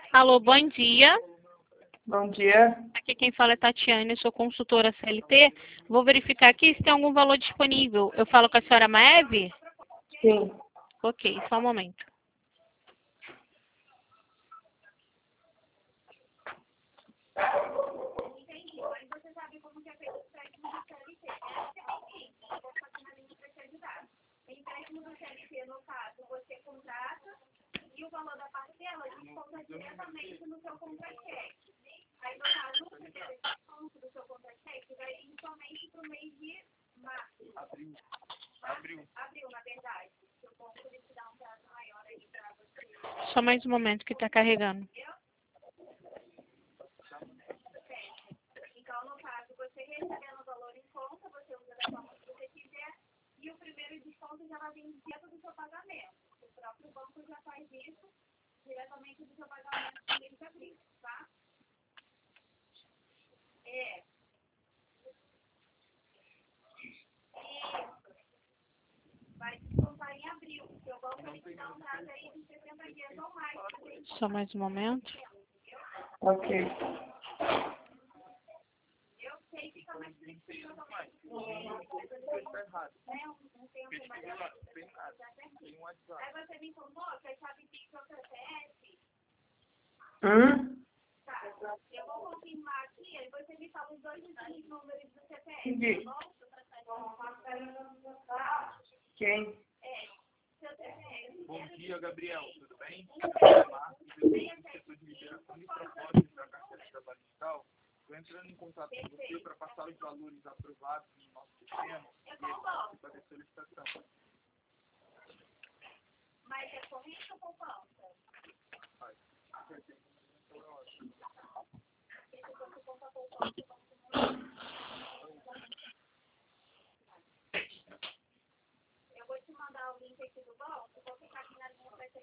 Alô, bom dia. Bom dia. Aqui quem fala é Tatiane, eu sou consultora CLT. Vou verificar aqui se tem algum valor disponível. Eu falo com a senhora Maeve? Sim. Ok, só um momento. Empréstimo do CLT, no caso, você contrata e o valor da parcela desconta diretamente no seu contra-cheque. Aí, no caso, o primeiro desconto do seu contra-cheque vai ir somente para o mês de março. Abril, na verdade. Eu posso te dar um prazo maior aí para você. Só mais um momento que está carregando. Então, no caso, você recebendo o valor em conta, você usa da forma que você quiser. E o primeiro desconto já vai vir dentro do seu pagamento. O próprio banco já faz isso diretamente do seu pagamento no mês de abril, tá? Vai descontar em abril. O seu banco vai te dar um prazo aí de 60 dias ou mais. Só mais um momento. Ok. Eu sei que também tem que ser mais. Não tem um trabalhador. Tem um WhatsApp. Aí você me informou que a chave Pix é o CPF? Tá. Eu vou confirmar aqui, aí você me fala os dois números do CPF, tá bom? Quem? Seu CPF. Bom dia, Gabriel. Tudo bem? Marcos, eu sou setor de liberação de propósitos da carteira de trabalho digital. Estou entrando em contato com você para passar os valores aprovados no nosso sistema e fazer a solicitação. Mas é corrente ou poupança? Eu vou te mandar o link aqui do banco, vou ficar aqui na linha para